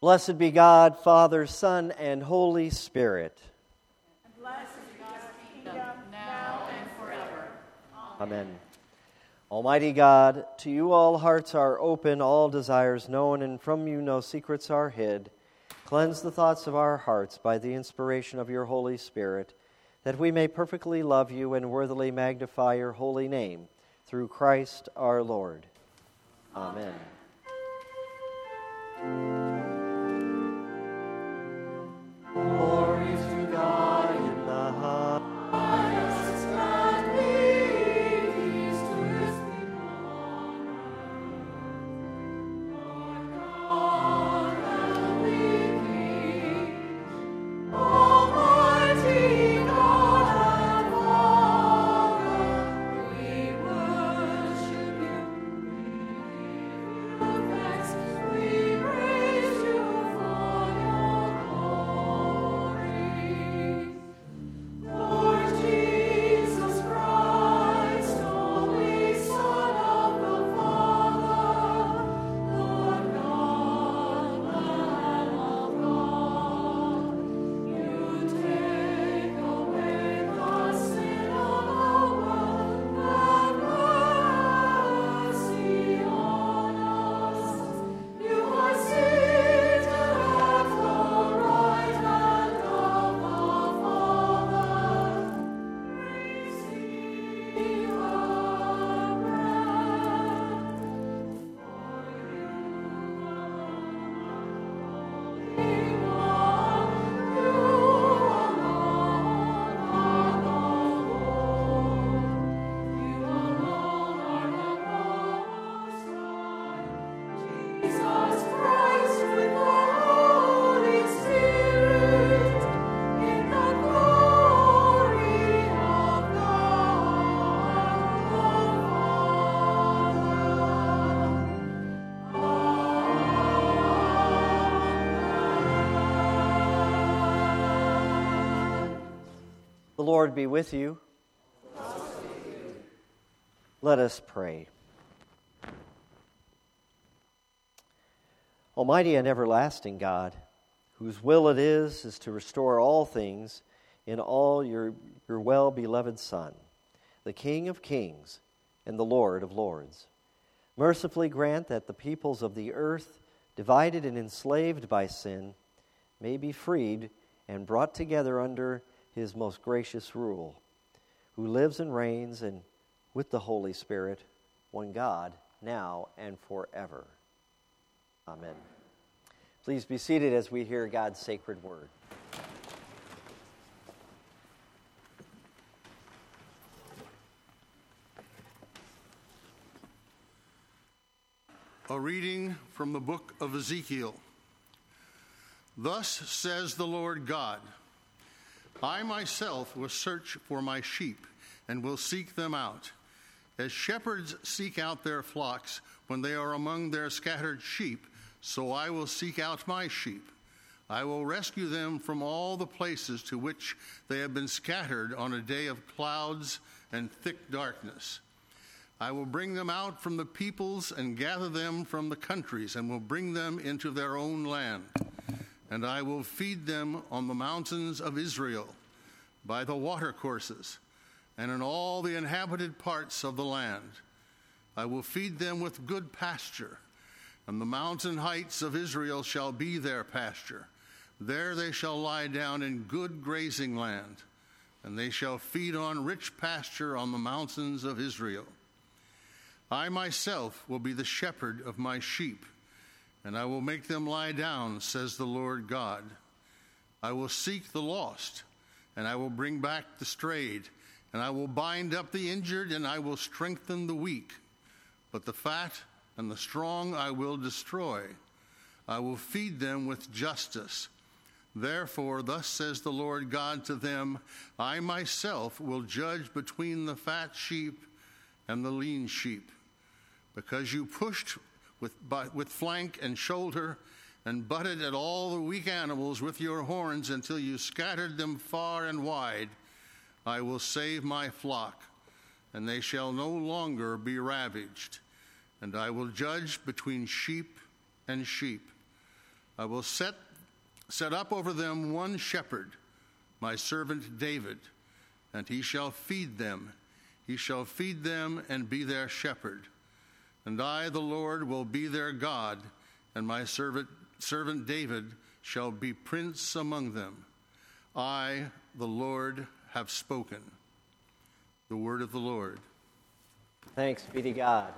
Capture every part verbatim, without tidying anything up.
Blessed be God, Father, Son, and Holy Spirit. And blessed be God's kingdom, now and forever. Amen. Amen. Almighty God, to you all hearts are open, all desires known, and from you no secrets are hid. Cleanse the thoughts of our hearts by the inspiration of your Holy Spirit, that we may perfectly love you and worthily magnify your holy name, through Christ our Lord. Amen. Glory to God in the highest, and peace to his people on earth. Lord God, heavenly King, Almighty God and Father, we worship you, we give you thanks, we praise you for your glory. Lord Jesus Christ, only Son of the Father, Lord God, Lamb of God, you take away the sin of the world, have mercy on us. You are seated at the right hand of the Father. Receive our prayer. For you alone are holy one. You alone are the Lord. You alone are the Most High. Jesus Christ with the Holy Spirit, in the glory of God the Father. The Lord be with you. Let us pray. Almighty and everlasting God, whose will it is is to restore all things in all your, your well-beloved Son, the King of kings and the Lord of lords, mercifully grant that the peoples of the earth, divided and enslaved by sin, may be freed and brought together under his most gracious rule, who lives and reigns and with the Holy Spirit, one God, now and forever. Amen. Please be seated as we hear God's sacred word. A reading from the book of Ezekiel. Thus says the Lord God, I myself will search for my sheep and will seek them out, as shepherds seek out their flocks when they are among their scattered sheep. So I will seek out my sheep. I will rescue them from all the places to which they have been scattered on a day of clouds and thick darkness. I will bring them out from the peoples and gather them from the countries and will bring them into their own land. And I will feed them on the mountains of Israel, by the watercourses, and in all the inhabited parts of the land. I will feed them with good pasture, and the mountain heights of Israel shall be their pasture. There they shall lie down in good grazing land, and they shall feed on rich pasture on the mountains of Israel. I myself will be the shepherd of my sheep, and I will make them lie down, says the Lord God. I will seek the lost, and I will bring back the strayed, and I will bind up the injured, and I will strengthen the weak. But the fat and the strong I will destroy. I will feed them with justice. Therefore, thus says the Lord God to them, I myself will judge between the fat sheep and the lean sheep. Because you pushed with, by, with flank and shoulder and butted at all the weak animals with your horns until you scattered them far and wide, I will save my flock, and they shall no longer be ravaged. And I will judge between sheep and sheep. I will set, set up over them one shepherd, my servant David, and he shall feed them. He shall feed them and be their shepherd. And I, the Lord, will be their God, and my servant, servant David shall be prince among them. I, the Lord, have spoken. The word of the Lord. Thanks be to God.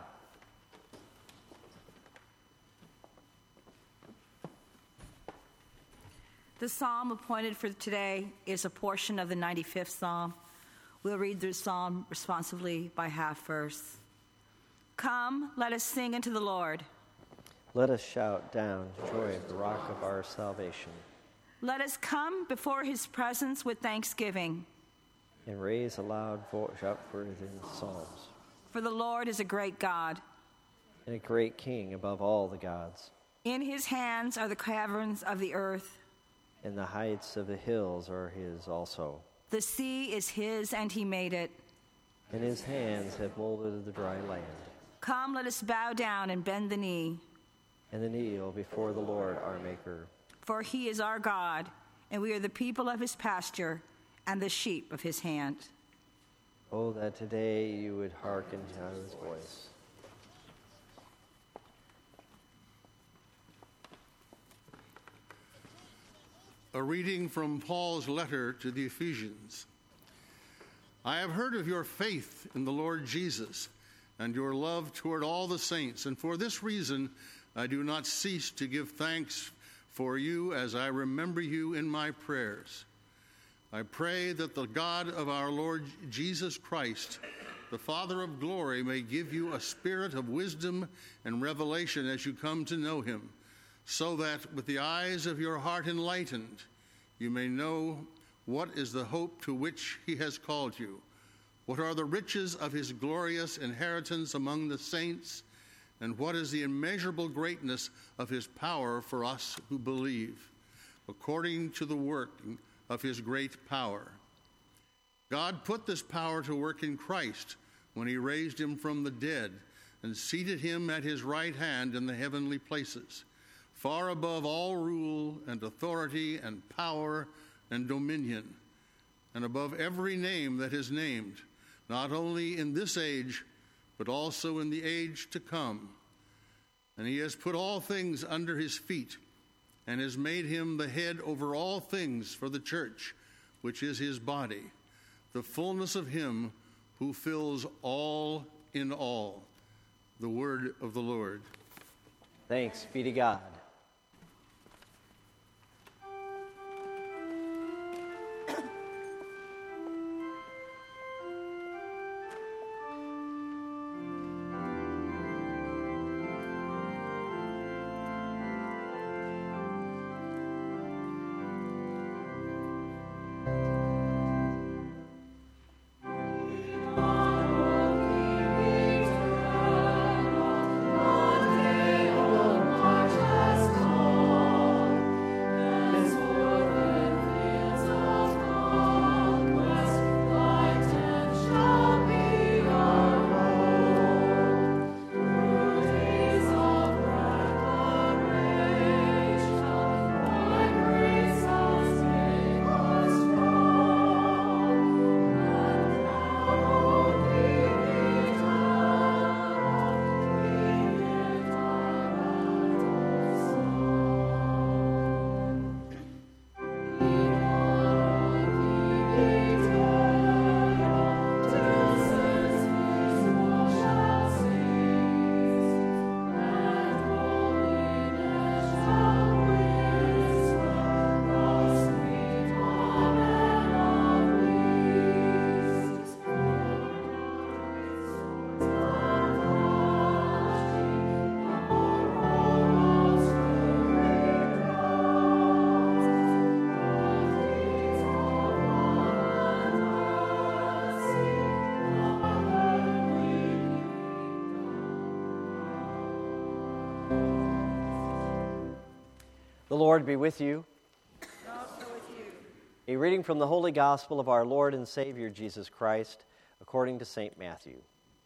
The psalm appointed for today is a portion of the ninety-fifth Psalm. We'll read the psalm responsively by half verse. Come, let us sing unto the Lord. Let us shout down joy of the rock of our salvation. Let us come before his presence with thanksgiving. And raise a loud voice upward in psalms. For the Lord is a great God. And a great king above all the gods. In his hands are the caverns of the earth. And the heights of the hills are his also. The sea is his, and he made it. And his hands have molded the dry land. Come, let us bow down and bend the knee. And the kneel before the Lord our Maker. For he is our God, and we are the people of his pasture and the sheep of his hand. Oh, that today you would hearken to his voice. A reading from Paul's letter to the Ephesians. I have heard of your faith in the Lord Jesus and your love toward all the saints, and for this reason I do not cease to give thanks for you as I remember you in my prayers. I pray that the God of our Lord Jesus Christ, the Father of glory, may give you a spirit of wisdom and revelation as you come to know him, so that with the eyes of your heart enlightened, you may know what is the hope to which he has called you, what are the riches of his glorious inheritance among the saints, and what is the immeasurable greatness of his power for us who believe, according to the working of his great power. God put this power to work in Christ when he raised him from the dead and seated him at his right hand in the heavenly places, far above all rule and authority and power and dominion, and above every name that is named, not only in this age, but also in the age to come. And he has put all things under his feet, and has made him the head over all things for the church, which is his body, the fullness of him who fills all in all. The word of the Lord. Thanks be to God. The Lord be with you. And also with you. A reading from the Holy Gospel of our Lord and Savior Jesus Christ, according to Saint Matthew.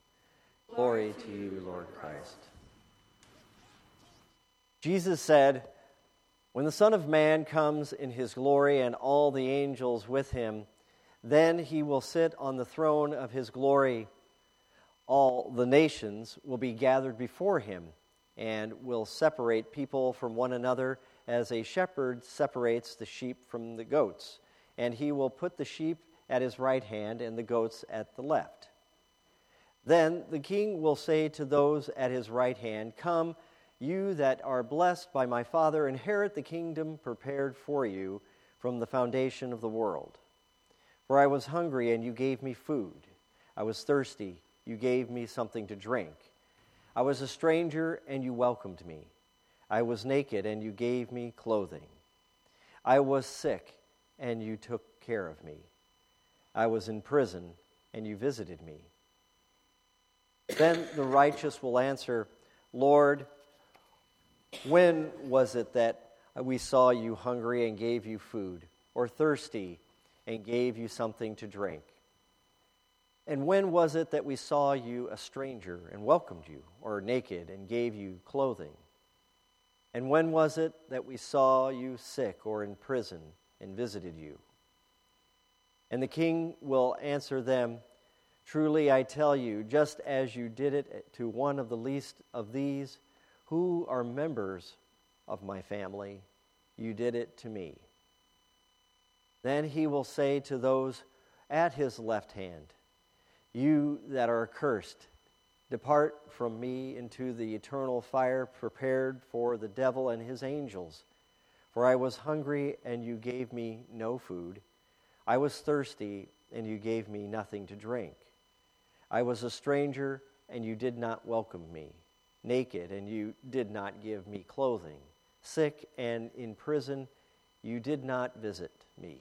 Glory to you, Lord Christ. Jesus said, When the Son of Man comes in his glory and all the angels with him, then he will sit on the throne of his glory. All the nations will be gathered before him and will separate people from one another as a shepherd separates the sheep from the goats. And he will put the sheep at his right hand and the goats at the left. Then the king will say to those at his right hand, "Come, you that are blessed by my Father, inherit the kingdom prepared for you from the foundation of the world. For I was hungry, and you gave me food. I was thirsty, you gave me something to drink. I was a stranger, and you welcomed me. I was naked, and you gave me clothing. I was sick, and you took care of me. I was in prison, and you visited me." Then the righteous will answer, "Lord, when was it that we saw you hungry and gave you food, or thirsty and gave you something to drink? And when was it that we saw you a stranger and welcomed you, or naked and gave you clothing? And when was it that we saw you sick or in prison and visited you?" And the king will answer them, "Truly I tell you, just as you did it to one of the least of these, who are members of my family, you did it to me." Then he will say to those at his left hand, "You that are accursed, depart from me into the eternal fire prepared for the devil and his angels. For I was hungry, and you gave me no food. I was thirsty, and you gave me nothing to drink. I was a stranger, and you did not welcome me. Naked, and you did not give me clothing. Sick and in prison, you did not visit me."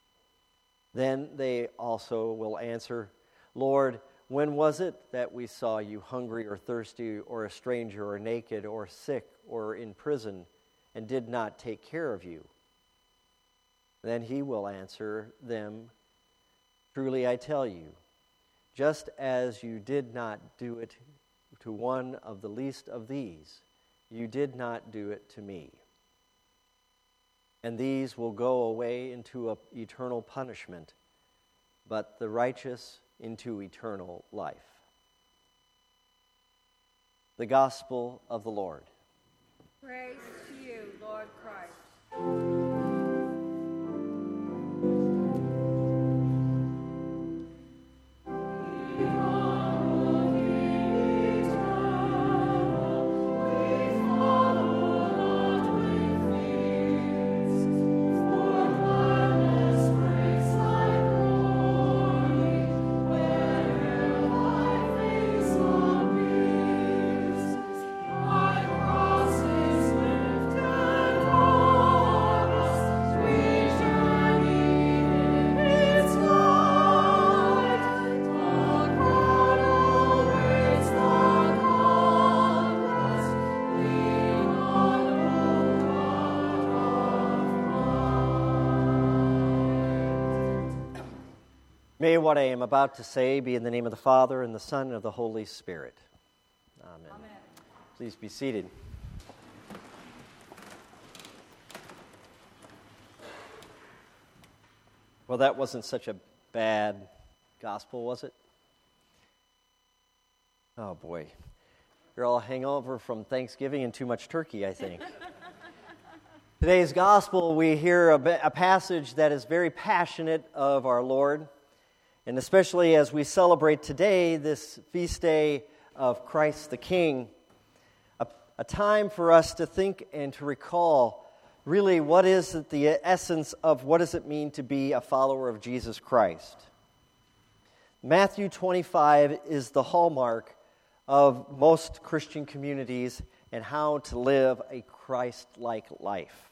Then they also will answer, "Lord, when was it that we saw you hungry or thirsty or a stranger or naked or sick or in prison and did not take care of you?" Then he will answer them, "Truly I tell you, just as you did not do it to one of the least of these, you did not do it to me." And these will go away into a eternal punishment, but the righteous into eternal life. The Gospel of the Lord. Praise to you, Lord Christ. May what I am about to say be in the name of the Father, and the Son, and of the Holy Spirit. Amen. Amen. Please be seated. Well, that wasn't such a bad gospel, was it? Oh, boy. You're all hangover from Thanksgiving and too much turkey, I think. Today's gospel, we hear a, a passage that is very passionate of our Lord. And especially as we celebrate today, this feast day of Christ the King, a, a time for us to think and to recall really what is the essence of what does it mean to be a follower of Jesus Christ. Matthew twenty-five is the hallmark of most Christian communities and how to live a Christ-like life.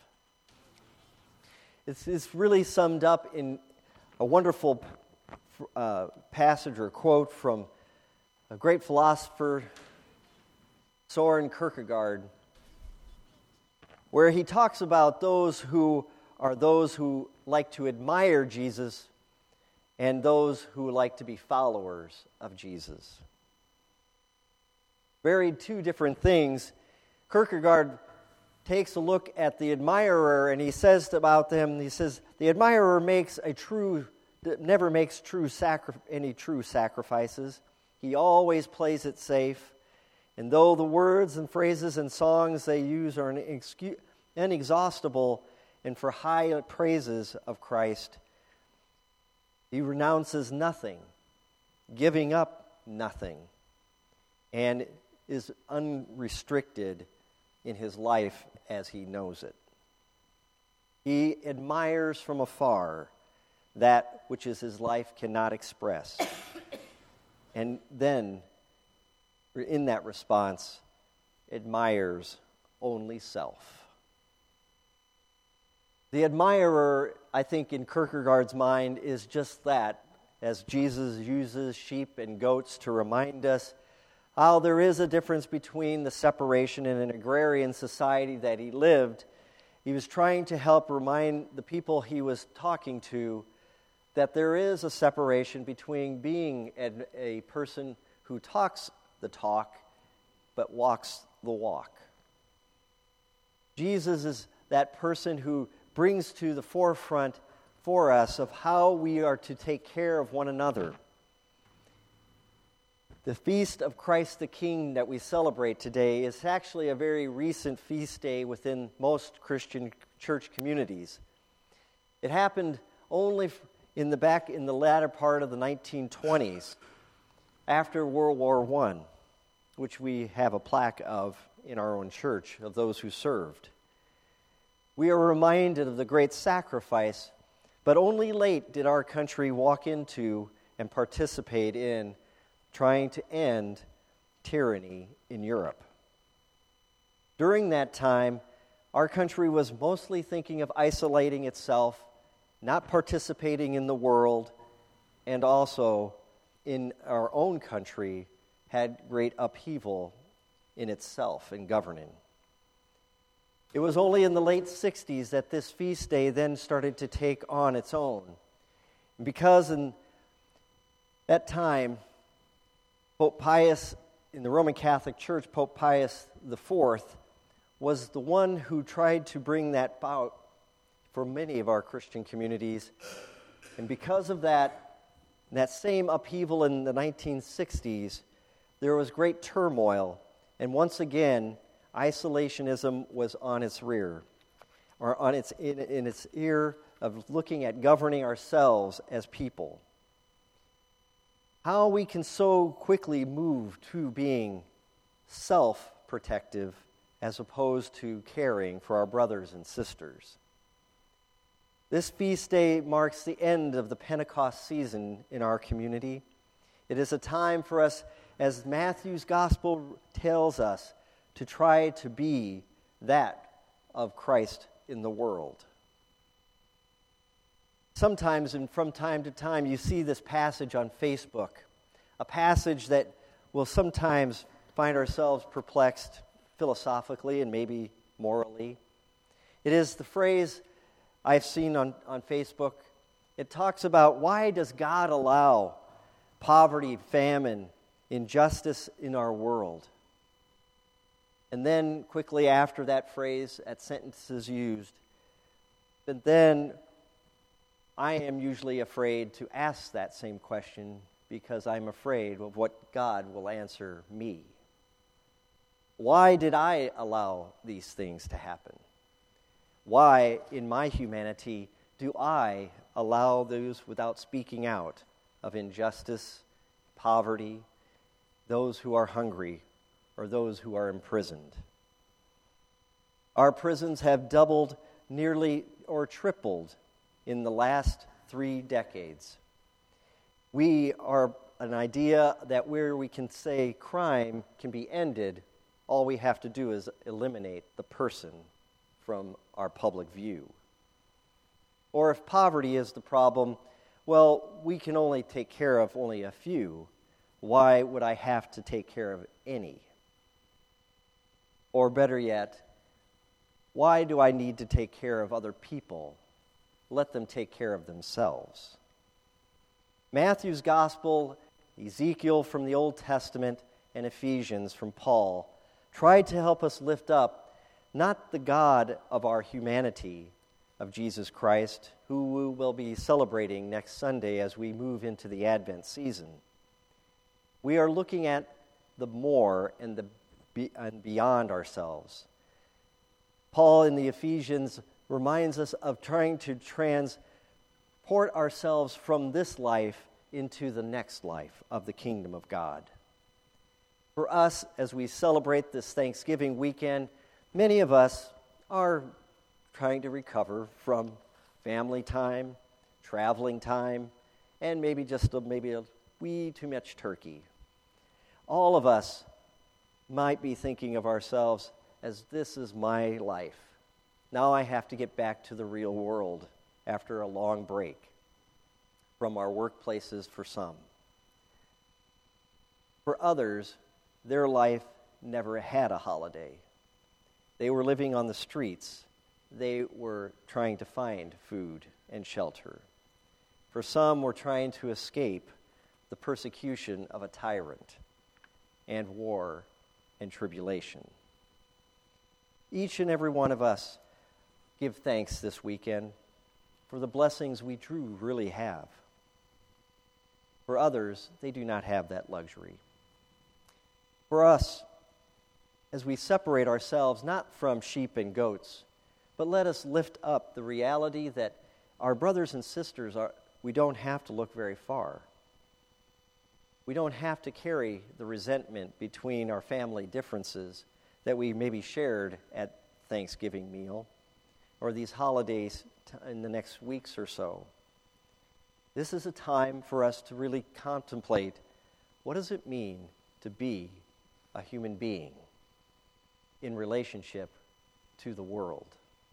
It's, it's really summed up in a wonderful Uh, passage or quote from a great philosopher, Soren Kierkegaard, where he talks about those who are those who like to admire Jesus and those who like to be followers of Jesus. Very two different things. Kierkegaard takes a look at the admirer, and he says about them, he says, the admirer makes a true, never makes true sacri- any true sacrifices. He always plays it safe. And though the words and phrases and songs they use are inexcu- inexhaustible and for high praises of Christ, he renounces nothing, giving up nothing, and is unrestricted in his life as he knows it. He admires from afar that which is his life cannot express. And then, in that response, admires only self. The admirer, I think, in Kierkegaard's mind is just that, as Jesus uses sheep and goats to remind us how there is a difference between the separation in an agrarian society that he lived. He was trying to help remind the people he was talking to that there is a separation between being a person who talks the talk but walks the walk. Jesus is that person who brings to the forefront for us of how we are to take care of one another. The Feast of Christ the King that we celebrate today is actually a very recent feast day within most Christian church communities. It happened only in the back in the latter part of the nineteen twenties, after World War One, which we have a plaque of in our own church of those who served. We are reminded of the great sacrifice, but only late did our country walk into and participate in trying to end tyranny in Europe. During that time, our country was mostly thinking of isolating itself, not participating in the world, and also in our own country had great upheaval in itself in governing. It was only in the late sixties that this feast day then started to take on its own. Because in that time, Pope Pius, in the Roman Catholic Church, Pope Pius the Fourth, was the one who tried to bring that about for many of our Christian communities. And because of that, that same upheaval in the nineteen sixties, there was great turmoil. And once again, isolationism was on its rear, or on its in, in its ear of looking at governing ourselves as people. How we can so quickly move to being self-protective as opposed to caring for our brothers and sisters. This feast day marks the end of the Pentecost season in our community. It is a time for us, as Matthew's gospel tells us, to try to be that of Christ in the world. Sometimes and from time to time you see this passage on Facebook, a passage that will sometimes find ourselves perplexed philosophically and maybe morally. It is the phrase I've seen on, on Facebook. It talks about, why does God allow poverty, famine, injustice in our world? And then quickly after that phrase, that sentence is used. But then I am usually afraid to ask that same question because I'm afraid of what God will answer me. Why did I allow these things to happen? Why, in my humanity, do I allow those without speaking out of injustice, poverty, those who are hungry, or those who are imprisoned? Our prisons have doubled, nearly, or tripled in the last three decades. We are an idea that where we can say crime can be ended, all we have to do is eliminate the person from our public view. Or if poverty is the problem, well, we can only take care of only a few. Why would I have to take care of any? Or better yet, why do I need to take care of other people? Let them take care of themselves. Matthew's gospel, Ezekiel from the Old Testament, and Ephesians from Paul tried to help us lift up not the God of our humanity, of Jesus Christ, who we will be celebrating next Sunday as we move into the Advent season. We are looking at the more and the be, and beyond ourselves. Paul in the Ephesians reminds us of trying to transport ourselves from this life into the next life of the kingdom of God. For us, as we celebrate this Thanksgiving weekend, many of us are trying to recover from family time, traveling time, and maybe just a, maybe a wee too much turkey. All of us might be thinking of ourselves as this is my life. Now I have to get back to the real world after a long break from our workplaces for some. For others, their life never had a holiday. They were living on the streets. They were trying to find food and shelter. For some were trying to escape the persecution of a tyrant and war and tribulation. Each and every one of us give thanks this weekend for the blessings we do really have. For others, they do not have that luxury. For us, as we separate ourselves not from sheep and goats, but let us lift up the reality that our brothers and sisters are, we don't have to look very far. We don't have to carry the resentment between our family differences that we maybe shared at Thanksgiving meal or these holidays in the next weeks or so. This is a time for us to really contemplate, what does it mean to be a human being in relationship to the world?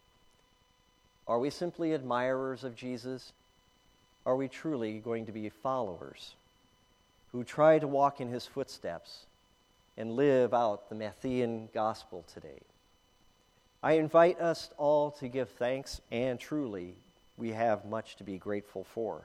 Are we simply admirers of Jesus? Are we truly going to be followers who try to walk in his footsteps and live out the Matthean gospel today? I invite us all to give thanks, and truly we have much to be grateful for.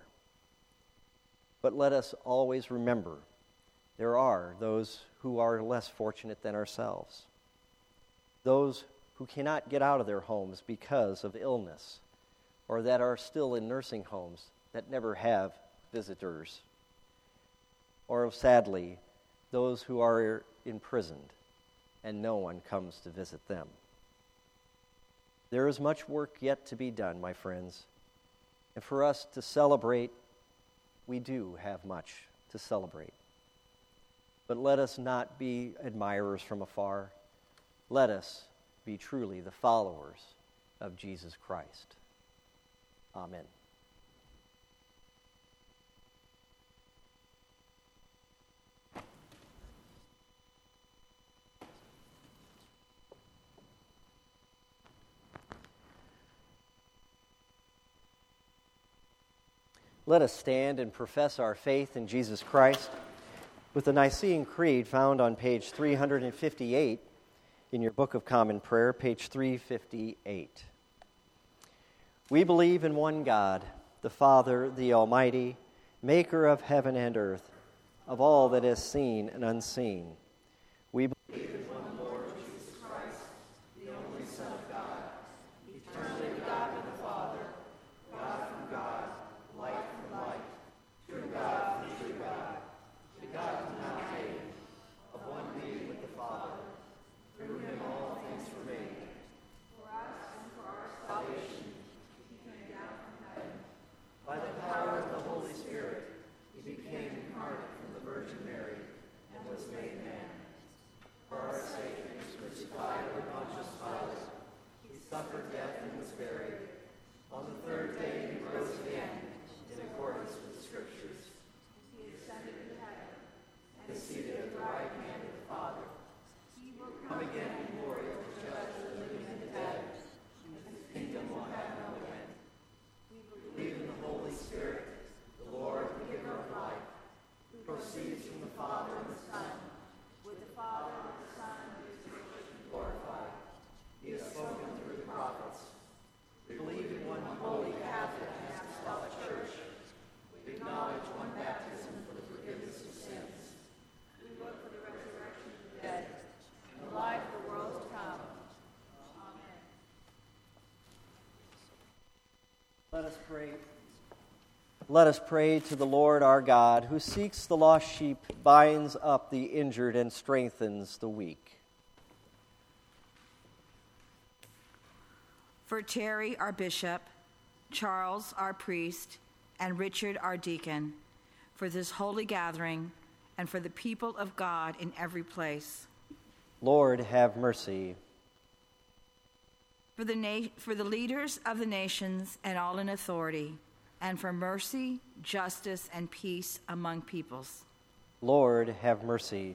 But let us always remember there are those who are less fortunate than ourselves, those who cannot get out of their homes because of illness, or that are still in nursing homes that never have visitors, or sadly, those who are imprisoned and no one comes to visit them. There is much work yet to be done, my friends, and for us to celebrate, we do have much to celebrate. But let us not be admirers from afar. Let us be truly the followers of Jesus Christ. Amen. Let us stand and profess our faith in Jesus Christ with the Nicene Creed found on page three fifty-eight in your Book of Common Prayer, page three fifty-eight. We believe in one God, the Father, the Almighty, maker of heaven and earth, of all that is seen and unseen. We believe in one Lord Jesus Christ, the only Son of God, eternally begotten of the Father, God from God, light from light, true God from true God, begotten, not made, of one being with the Father. Through him all things were made. For us and for our salvation, he came down from heaven. By the power of the Holy Spirit, he became incarnate from the Virgin Mary and was made man. Let us pray. Let us pray to the Lord our God, who seeks the lost sheep, binds up the injured, and strengthens the weak. For Terry, our bishop, Charles, our priest, and Richard, our deacon, for this holy gathering, and for the people of God in every place. Lord, have mercy. For the, na- for the leaders of the nations and all in authority, and for mercy, justice, and peace among peoples. Lord, have mercy.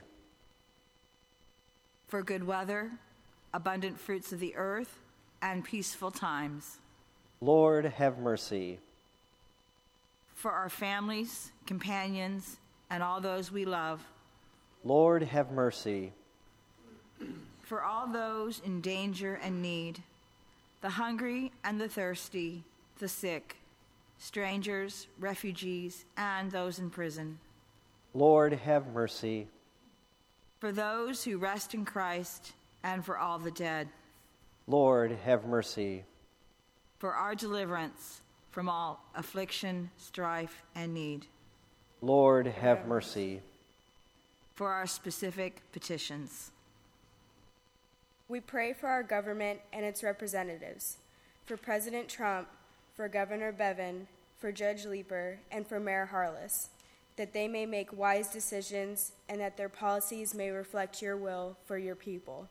For good weather, abundant fruits of the earth, and peaceful times. Lord, have mercy. For our families, companions, and all those we love. Lord, have mercy. For all those in danger and need, the hungry and the thirsty, the sick, strangers, refugees, and those in prison. Lord, have mercy. For those who rest in Christ, and for all the dead. Lord, have mercy. For our deliverance from all affliction, strife, and need. Lord, have mercy. For our specific petitions. We pray for our government and its representatives, for President Trump, for Governor Bevin, for Judge Leeper, and for Mayor Harless, that they may make wise decisions and that their policies may reflect your will for your people.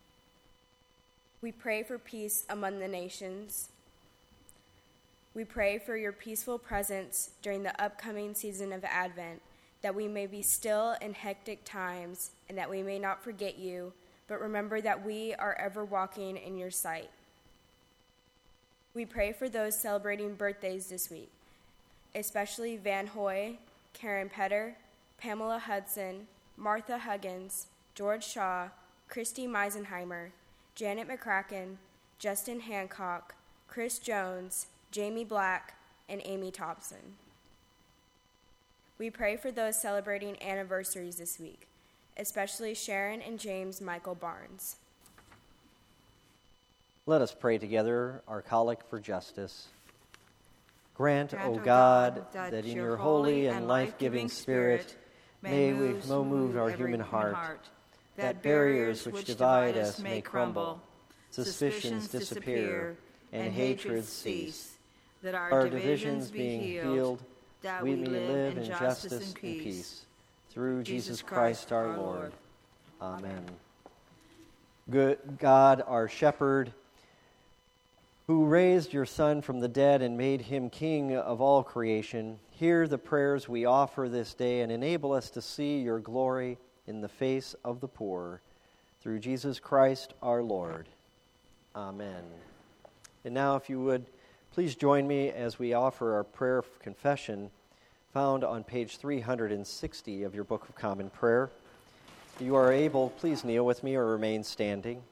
We pray for peace among the nations. We pray for your peaceful presence during the upcoming season of Advent, that we may be still in hectic times and that we may not forget you, but remember that we are ever walking in your sight. We pray for those celebrating birthdays this week, especially Van Hoy, Karen Petter, Pamela Hudson, Martha Huggins, George Shaw, Christy Meisenheimer, Janet McCracken, Justin Hancock, Chris Jones, Jamie Black, and Amy Thompson. We pray for those celebrating anniversaries this week, especially Sharon and James Michael Barnes. Let us pray together our collect for justice. Grant, Grant, O O God, God, that, that in your your holy holy and and life-giving spirit may we so move our human heart, that barriers which divide us may crumble, suspicions disappear, and hatreds cease, that our, our divisions divisions being healed, that we may live in justice and peace. Through Jesus Christ our Lord. Amen. Good God, our shepherd, who raised your Son from the dead and made him King of all creation, hear the prayers we offer this day and enable us to see your glory in the face of the poor. Through Jesus Christ our Lord. Amen. And now, if you would, please join me as we offer our prayer of confession found on page three hundred sixty of your Book of Common Prayer. If you are able, please kneel with me or remain standing.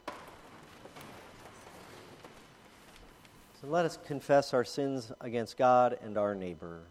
So let us confess our sins against God and our neighbor.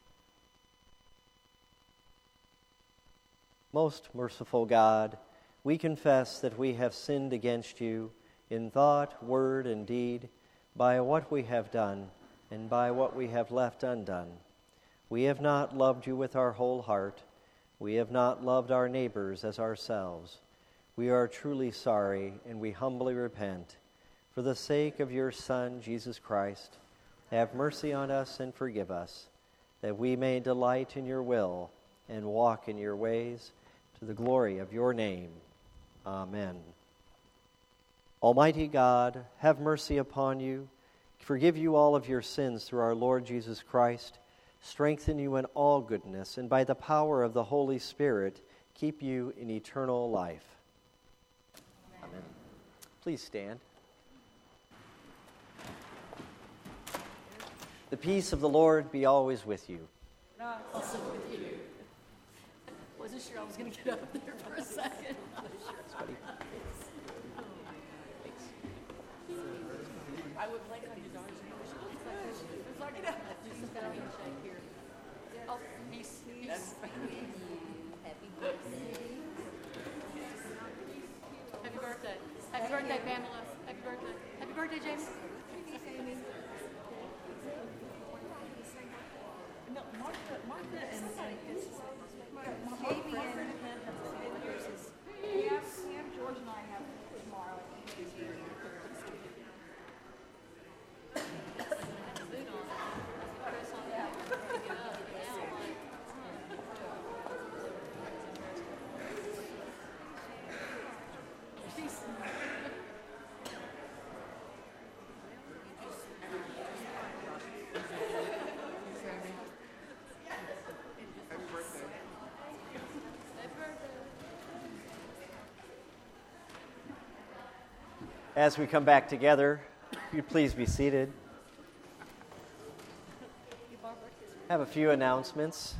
Most merciful God, we confess that we have sinned against you in thought, word, and deed, by what we have done and by what we have left undone. We have not loved you with our whole heart. We have not loved our neighbors as ourselves. We are truly sorry, and we humbly repent. For the sake of your Son, Jesus Christ, have mercy on us and forgive us, that we may delight in your will and walk in your ways, to the glory of your name. Amen. Almighty God, have mercy upon you, forgive you all of your sins through our Lord Jesus Christ, strengthen you in all goodness, and by the power of the Holy Spirit, keep you in eternal life. Amen. Amen. Please stand. The peace of the Lord be always with you. Also with you. Wasn't sure I was going to get up there for a second. I would blink on your daughter's English. It's like, you know, just a handshake here. Oh, peace, peace. Happy birthday. Happy birthday. Happy birthday, Pamela. Happy birthday. Happy birthday, James. No, Martha, Martha and Amy and yours is. Yeah, Sam, George, and I have tomorrow. As we come back together, if you'd please be seated. I have a few announcements.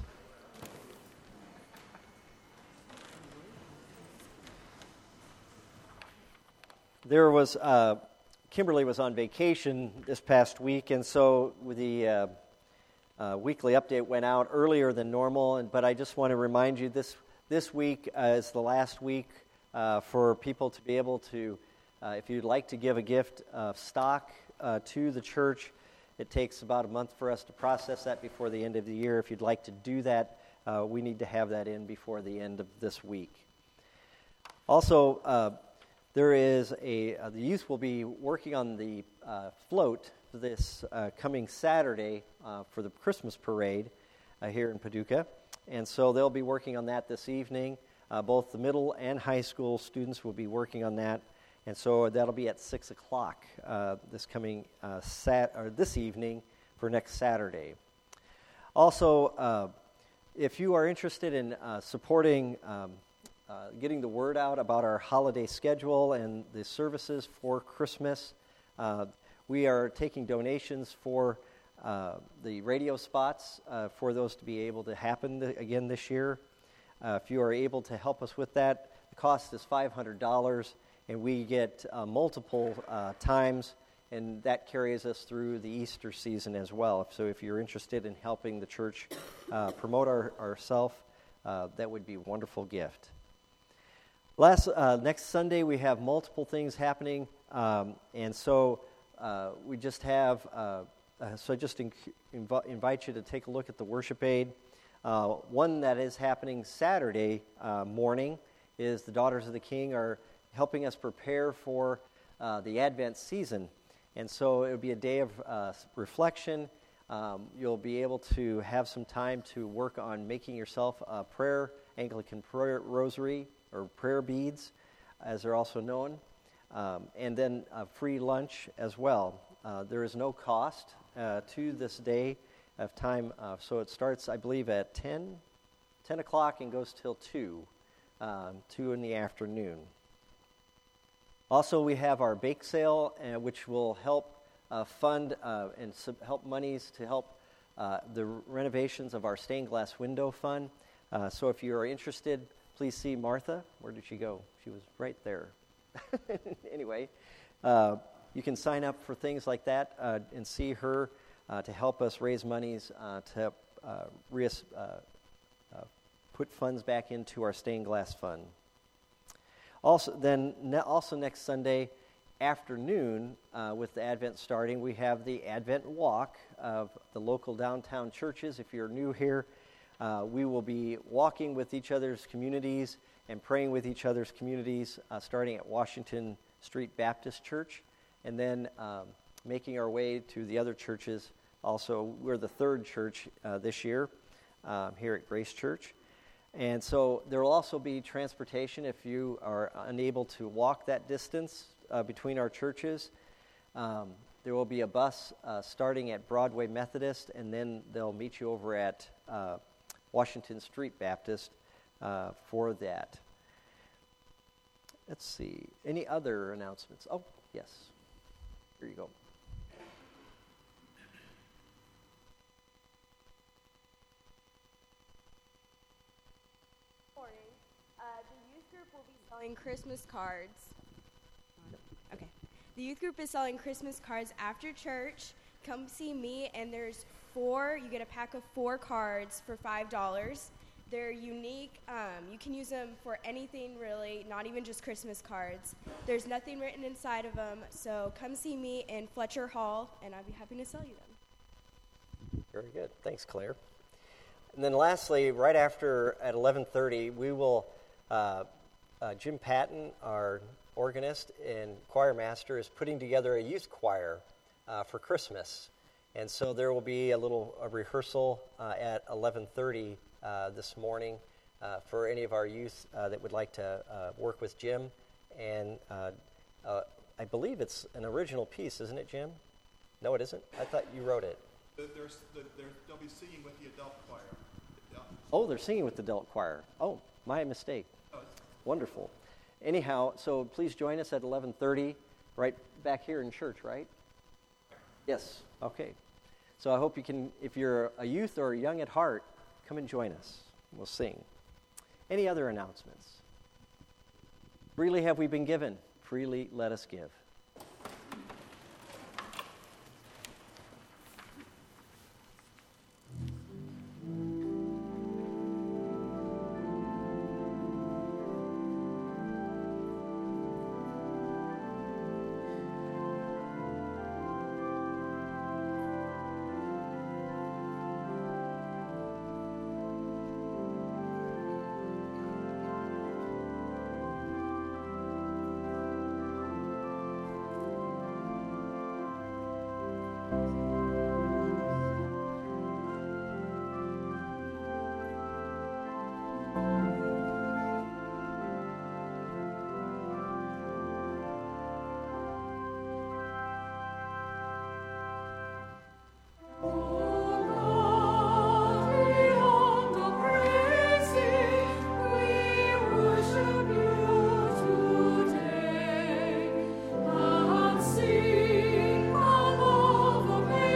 There was, uh, Kimberly was on vacation this past week, and so the uh, uh, weekly update went out earlier than normal, and, but I just want to remind you this, this week uh, is the last week uh, for people to be able to Uh, if you'd like to give a gift of stock uh, to the church, it takes about a month for us to process that before the end of the year. If you'd like to do that, uh, we need to have that in before the end of this week. Also, uh, there is a, uh, the youth will be working on the uh, float this uh, coming Saturday uh, for the Christmas parade uh, here in Paducah. And so they'll be working on that this evening. Uh, both the middle and high school students will be working on that. And so that'll be at six o'clock uh, this coming uh, sat or this evening for next Saturday. Also, uh, if you are interested in uh, supporting, um, uh, getting the word out about our holiday schedule and the services for Christmas, uh, we are taking donations for uh, the radio spots uh, for those to be able to happen th- again this year. Uh, if you are able to help us with that, the cost is five hundred dollars. And we get uh, multiple uh, times, and that carries us through the Easter season as well. So if you're interested in helping the church uh, promote our, ourselves, uh, that would be a wonderful gift. Last uh, next Sunday, we have multiple things happening, um, and so uh, we just have, uh, uh, so I just inc- inv- invite you to take a look at the worship aid. Uh, one that is happening Saturday uh, morning is the Daughters of the King are helping us prepare for uh, the Advent season. And so it will be a day of uh, reflection. Um, you'll be able to have some time to work on making yourself a prayer, Anglican prayer rosary, or prayer beads, as they're also known, um, and then a free lunch as well. Uh, there is no cost uh, to this day of time, uh, so it starts, I believe, at ten, ten o'clock and goes till two, um, two in the afternoon. Also, we have our bake sale, uh, which will help uh, fund uh, and sub- help monies to help uh, the renovations of our stained glass window fund. Uh, so if you are interested, please see Martha. Where did she go? She was right there. Anyway, uh, you can sign up for things like that uh, and see her uh, to help us raise monies uh, to help uh, re- uh, uh, put funds back into our stained glass fund. Also, then, ne- also next Sunday afternoon, uh, with the Advent starting, we have the Advent Walk of the local downtown churches. If you're new here, uh, we will be walking with each other's communities and praying with each other's communities, uh, starting at Washington Street Baptist Church, and then um, making our way to the other churches. Also, we're the third church uh, this year um, here at Grace Church. And so there will also be transportation if you are unable to walk that distance uh, between our churches. Um, there will be a bus uh, starting at Broadway Methodist, and then they'll meet you over at uh, Washington Street Baptist uh, for that. Let's see. Any other announcements? Oh, yes. Here you go. Selling Christmas cards. Okay. The youth group is selling Christmas cards after church. Come see me, and there's four. You get a pack of four cards for five dollars. They're unique. Um, you can use them for anything, really, not even just Christmas cards. There's nothing written inside of them, so come see me in Fletcher Hall, and I'd be happy to sell you them. Very good. Thanks, Claire. And then lastly, right after at eleven thirty, we will, uh, uh, Jim Patton, our organist and choir master, is putting together a youth choir uh, for Christmas. And so there will be a little a rehearsal uh, at eleven thirty uh, this morning uh, for any of our youth uh, that would like to uh, work with Jim. And uh, uh, I believe it's an original piece, isn't it, Jim? No, it isn't? I thought you wrote it. They're, they're, they'll be singing with the adult choir. Yeah. Oh, they're singing with the adult choir. Oh, my mistake. Oh, Wonderful. Anyhow, so please join us at eleven thirty, right back here in church, right? Yes. Okay. So I hope you can, if you're a youth or young at heart, come and join us. We'll sing. Any other announcements? Freely have we been given. Freely let us give. Sing, our love of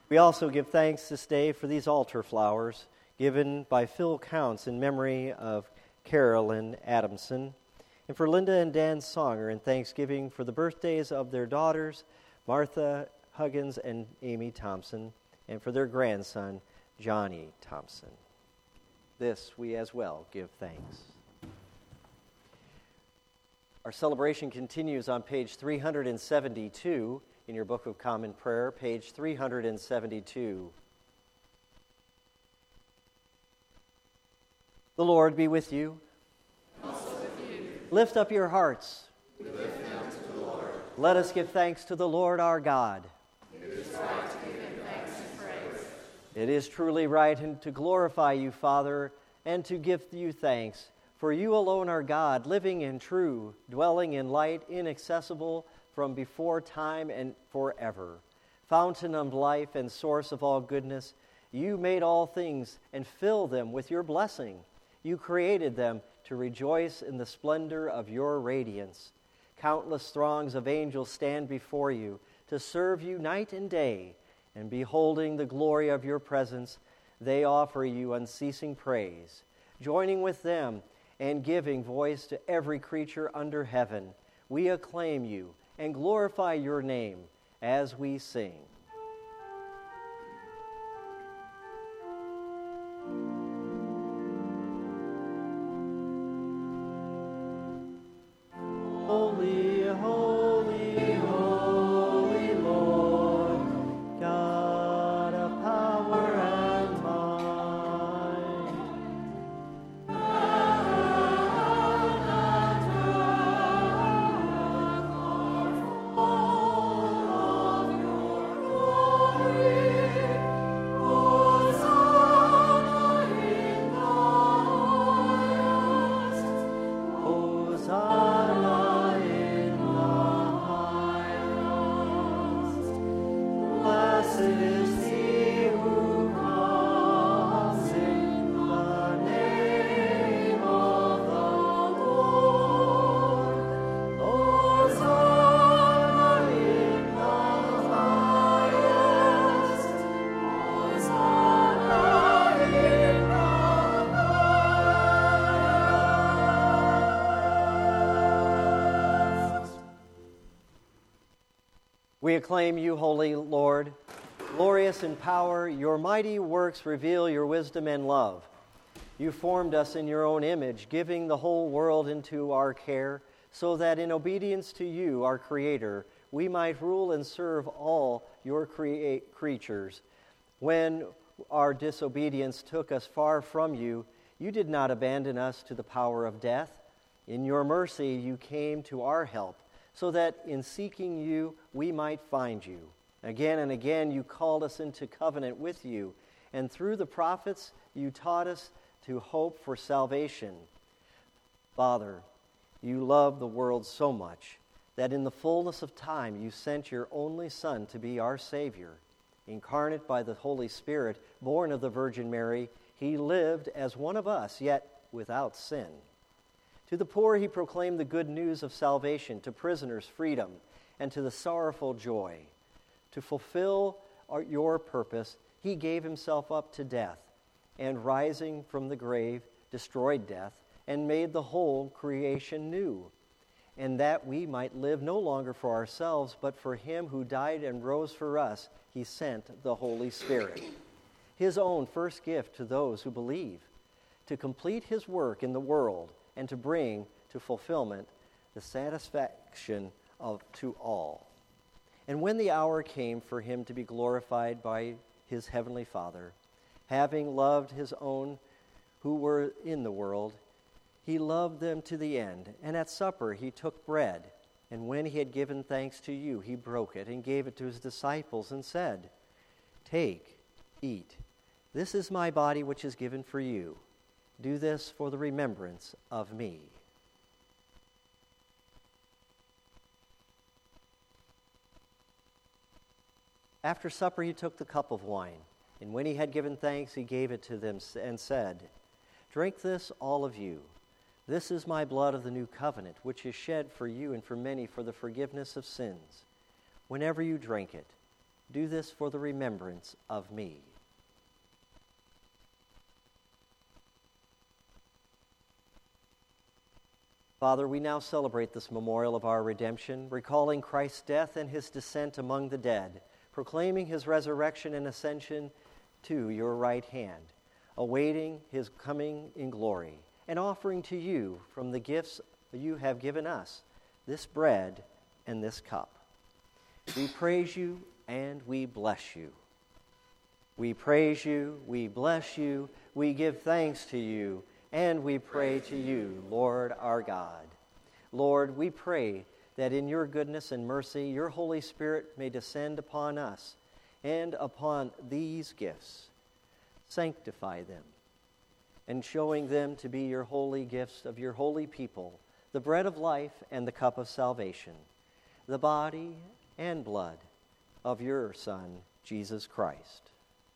We also give thanks this day for these altar flowers given by Phil Counts in memory of Carolyn Adamson, and for Linda and Dan Songer in thanksgiving for the birthdays of their daughters, Martha Huggins and Amy Thompson, and for their grandson, Johnny Thompson. This we as well give thanks. Our celebration continues on page three hundred seventy-two in your Book of Common Prayer, page three hundred seventy-two. The Lord be with you. Also with you. Lift up your hearts. We lift them to the Lord. Let us give thanks to the Lord our God. It is right to give him thanks and praise. It is truly right and to glorify you, Father, and to give you thanks. For you alone are God, living and true, dwelling in light, inaccessible from before time and forever. Fountain of life and source of all goodness, you made all things and fill them with your blessing. You created them to rejoice in the splendor of your radiance. Countless throngs of angels stand before you to serve you night and day, and beholding the glory of your presence, they offer you unceasing praise. Joining with them and giving voice to every creature under heaven, we acclaim you and glorify your name as we sing. Holy, holy, holy Lord, God of power and might. Hosanna in the highest. Blessed is he who comes in the name of the Lord. Hosanna in the highest. Hosanna in the We acclaim you, Holy Lord. Glorious in power, your mighty works reveal your wisdom and love. You formed us in your own image, giving the whole world into our care, so that in obedience to you, our Creator, we might rule and serve all your crea- creatures. When our disobedience took us far from you, you did not abandon us to the power of death. In your mercy, you came to our help, so that in seeking you, we might find you. Again and again, you called us into covenant with you, and through the prophets, you taught us to hope for salvation. Father, you love the world so much that in the fullness of time, you sent your only Son to be our Savior. Incarnate by the Holy Spirit, born of the Virgin Mary, he lived as one of us, yet without sin. To the poor he proclaimed the good news of salvation, to prisoners freedom, and to the sorrowful joy. To fulfill our, your purpose, he gave himself up to death, and rising from the grave, destroyed death, and made the whole creation new, and that we might live no longer for ourselves, but for him who died and rose for us, he sent the Holy Spirit, his own first gift to those who believe, to complete his work in the world, and to bring to fulfillment the satisfaction of to all. And when the hour came for him to be glorified by his heavenly Father, having loved his own who were in the world, he loved them to the end. And at supper he took bread, and when he had given thanks to you, he broke it and gave it to his disciples and said, "Take, eat. This is my body which is given for you. Do this for the remembrance of me." After supper he took the cup of wine, and when he had given thanks, he gave it to them and said, "Drink this, all of you. This is my blood of the new covenant, which is shed for you and for many for the forgiveness of sins. Whenever you drink it, Do this for the remembrance of me. Father, we now celebrate this memorial of our redemption, recalling Christ's death and his descent among the dead, proclaiming his resurrection and ascension to your right hand, awaiting his coming in glory, and offering to you from the gifts you have given us this bread and this cup. We praise you and we bless you. We praise you, we bless you, we give thanks to you, and we pray to you, Lord our God. Lord, we pray that in your goodness and mercy, your Holy Spirit may descend upon us and upon these gifts. Sanctify them, and showing them to be your holy gifts of your holy people, the bread of life and the cup of salvation, the body and blood of your Son, Jesus Christ.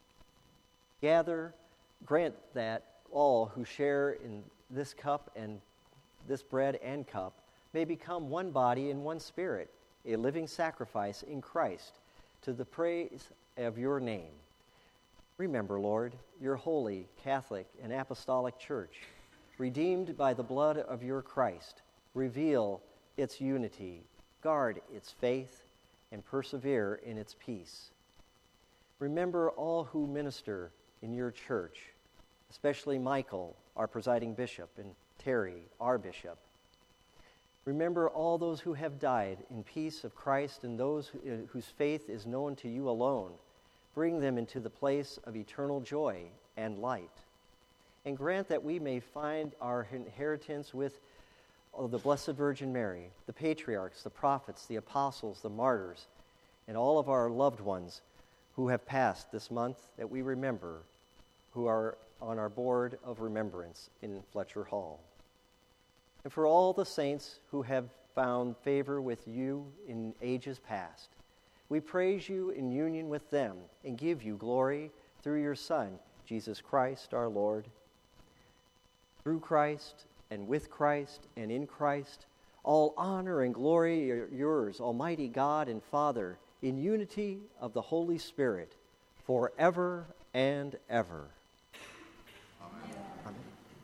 Gather, grant that all who share in this cup and this bread and cup may become one body and one spirit, a living sacrifice in Christ to the praise of your name. Remember, Lord, your holy, Catholic, and apostolic church, redeemed by the blood of your Christ. Reveal its unity, guard its faith, and persevere in its peace. Remember all who minister in your church, especially Michael, our presiding bishop, and Terry, our bishop. Remember all those who have died in peace of Christ and those who, whose faith is known to you alone. Bring them into the place of eternal joy and light. And grant that we may find our inheritance with oh, the Blessed Virgin Mary, the patriarchs, the prophets, the apostles, the martyrs, and all of our loved ones who have passed this month that we remember, who are on our board of remembrance in Fletcher Hall. And for all the saints who have found favor with you in ages past, we praise you in union with them and give you glory through your Son, Jesus Christ our Lord. Through Christ and with Christ and in Christ, all honor and glory are yours, Almighty God and Father, in unity of the Holy Spirit, forever and ever. Amen. Amen.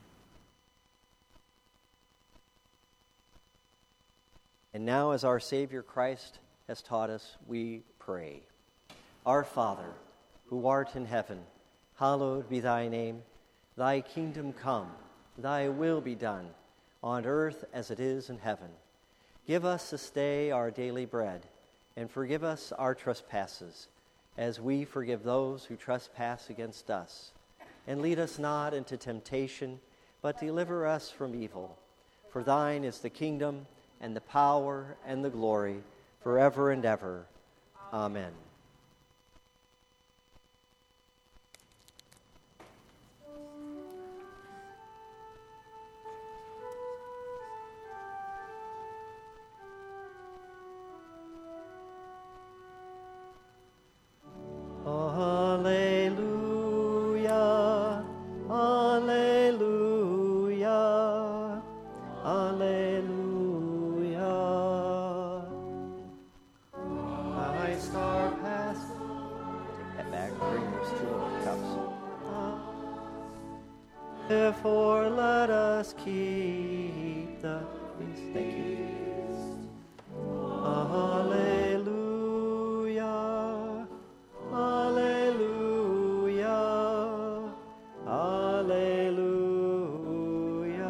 And now, as our Savior Christ has taught us, we pray. Our Father, who art in heaven, hallowed be thy name. Thy kingdom come, thy will be done, on earth as it is in heaven. Give us this day our daily bread, and forgive us our trespasses, as we forgive those who trespass against us. And lead us not into temptation, but deliver us from evil. For thine is the kingdom, and the power, and the glory, forever and ever. Amen. Alleluia, alleluia, alleluia. Christ our past. Take that back, bring those two little cups. Therefore let us keep the peace. Thank you. Alleluia, alleluia, alleluia.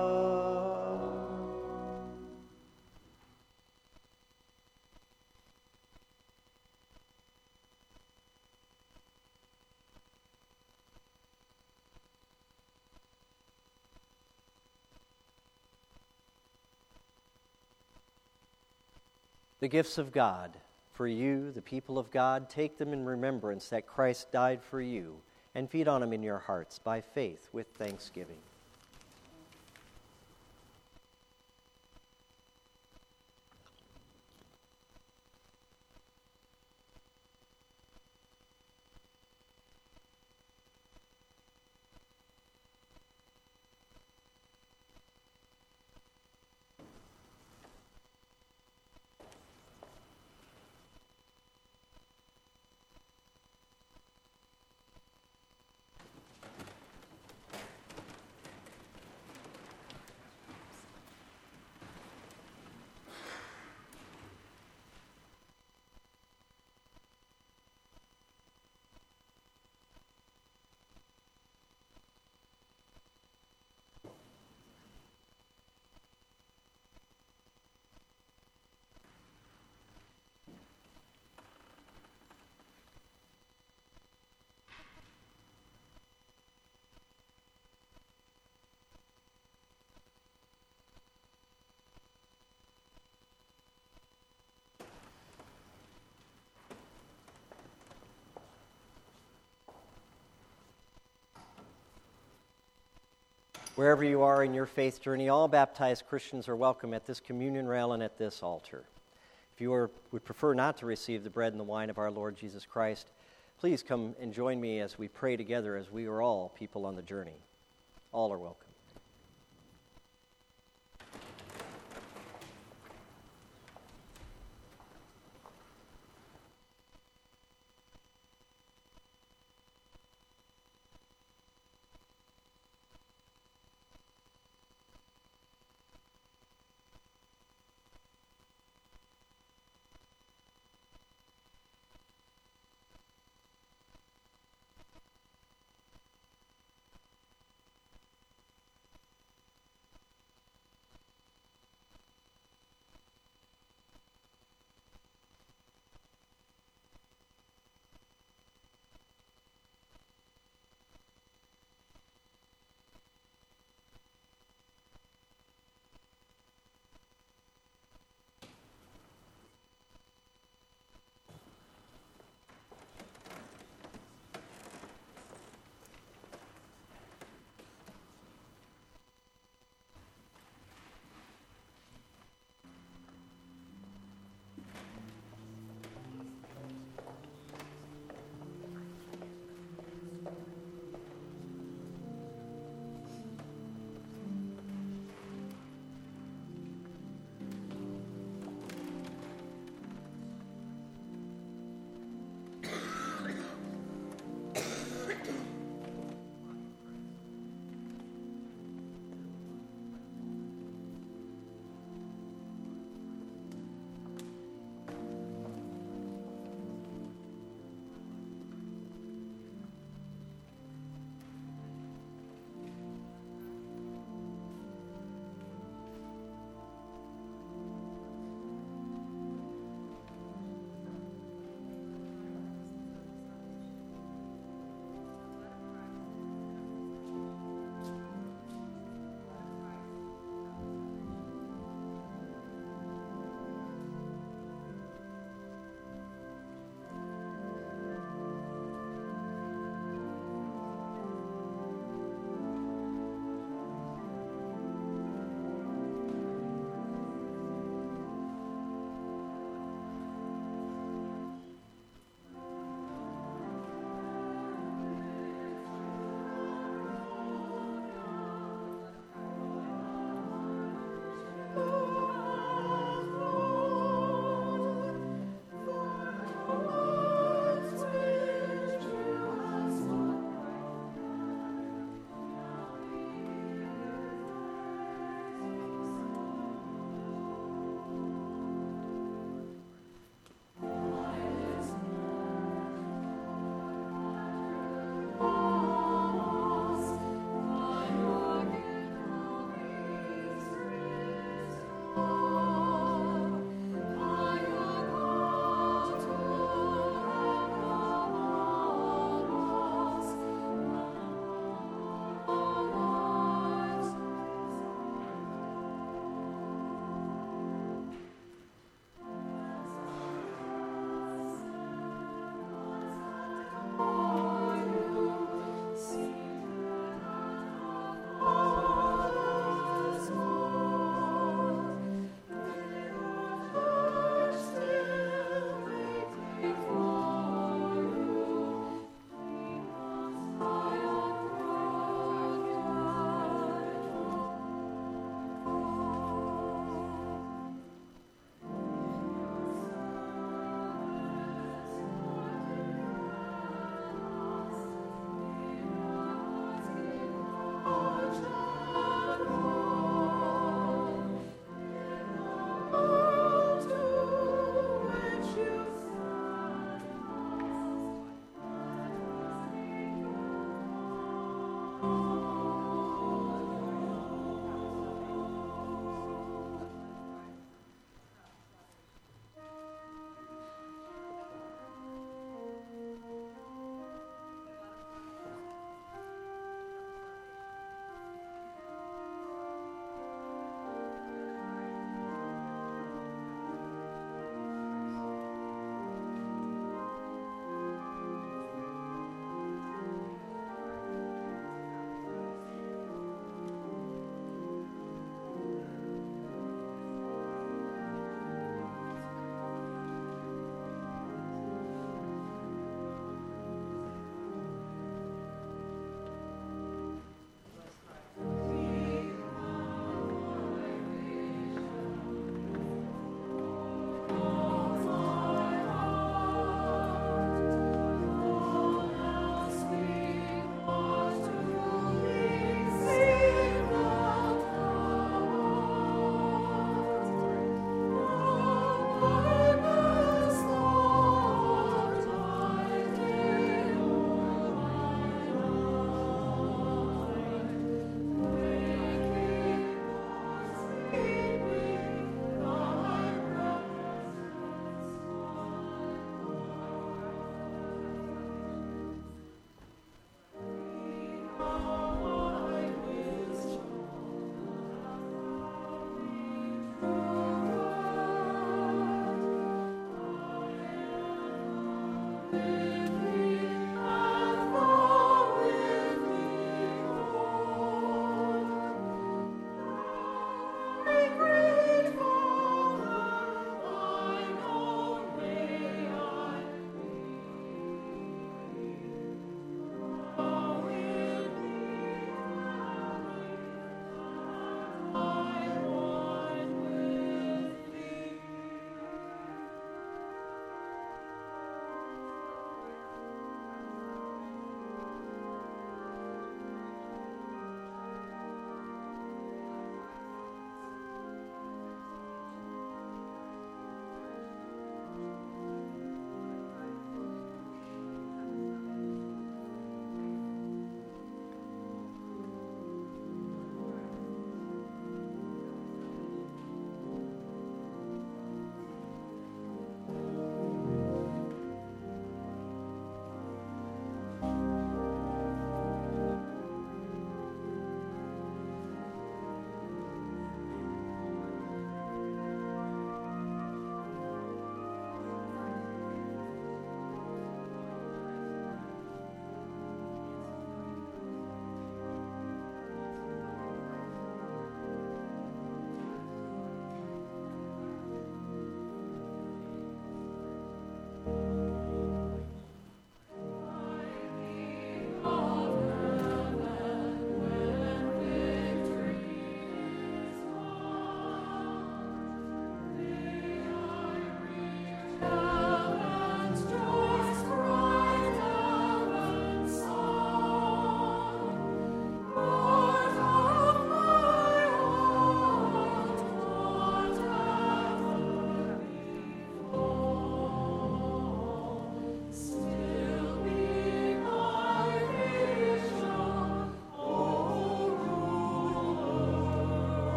The gifts of God. For you, the people of God, take them in remembrance that Christ died for you, and feed on them in your hearts by faith with thanksgiving. Wherever you are in your faith journey, all baptized Christians are welcome at this communion rail and at this altar. If you are, would prefer not to receive the bread and the wine of our Lord Jesus Christ, please come and join me as we pray together, as we are all people on the journey. All are welcome.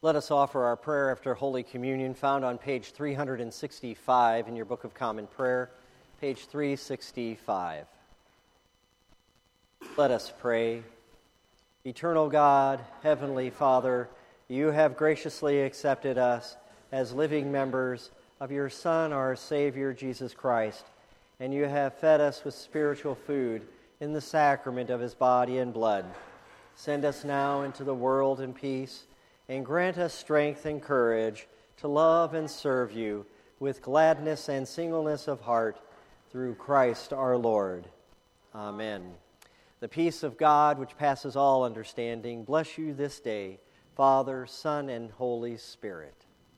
Let us offer our prayer after Holy Communion, found on page three sixty-five in your Book of Common Prayer, page three sixty-five. Let us pray. Eternal God, Heavenly Father, you have graciously accepted us as living members of your Son, our Savior, Jesus Christ, and you have fed us with spiritual food in the sacrament of his body and blood. Send us now into the world in peace, and grant us strength and courage to love and serve you with gladness and singleness of heart through Christ our Lord. Amen. The peace of God, which passes all understanding, bless you this day, Father, Son, and Holy Spirit.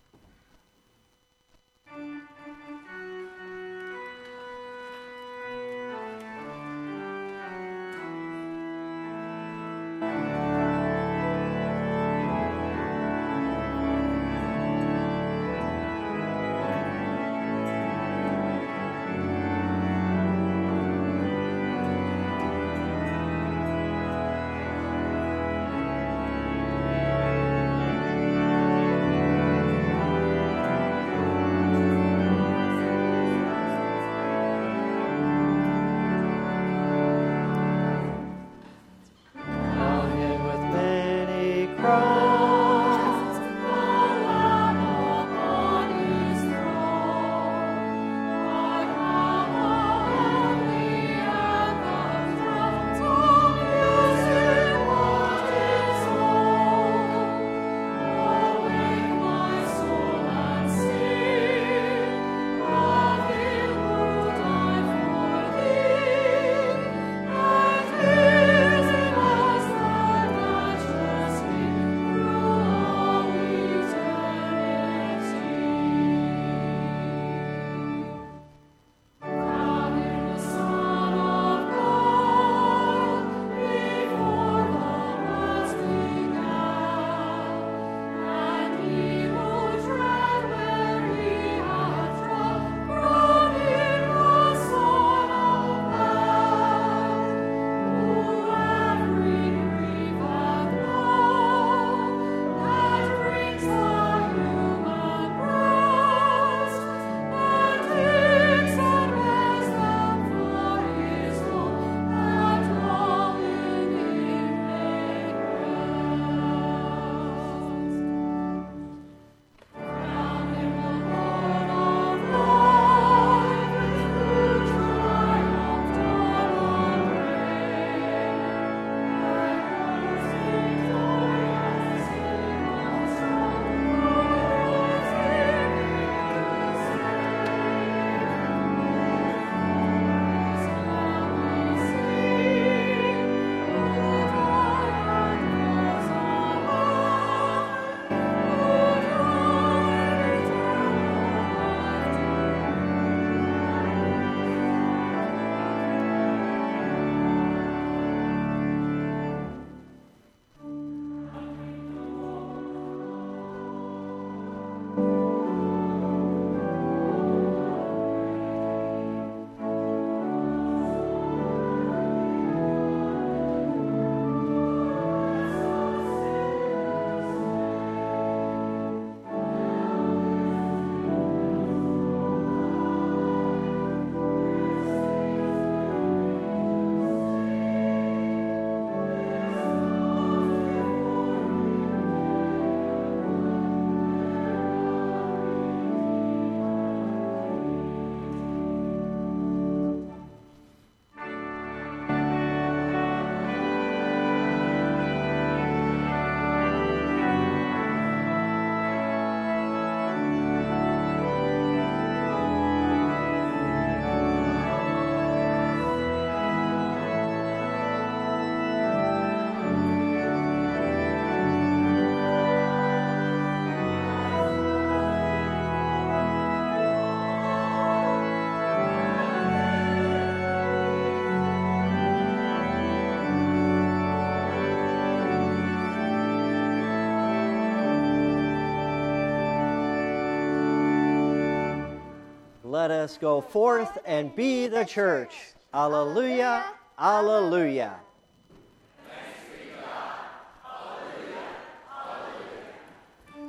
Let us go forth and be the church. Alleluia, alleluia. Thanks be to God. Alleluia, alleluia.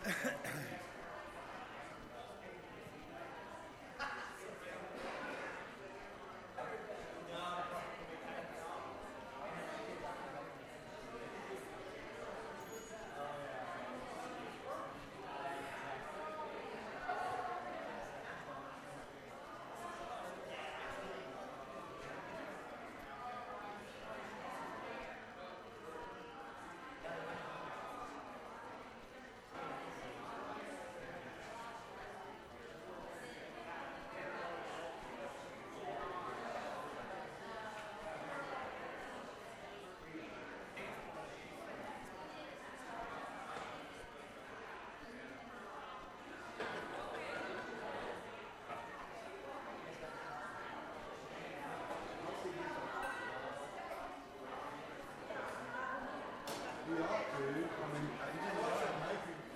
We ought to. I mean, you know, I make it.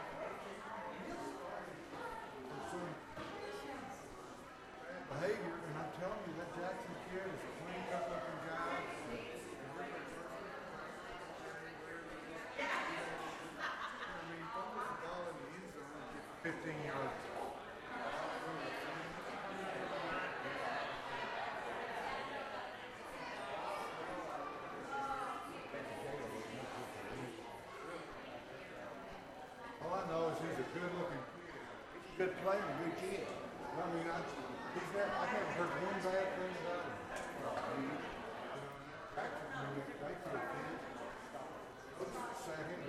There's some bad behavior, and I'm telling you, that Jackson kid is a clean cut looking guy. I mean, don't put the ball in the end zone and get fifteen yards. All I know is he's a good-looking kid. He's a good player, a good kid. I mean, I, he's never, I've never heard one bad thing about him. I mean, you know, Jackson, I mean, they could have been. Sat him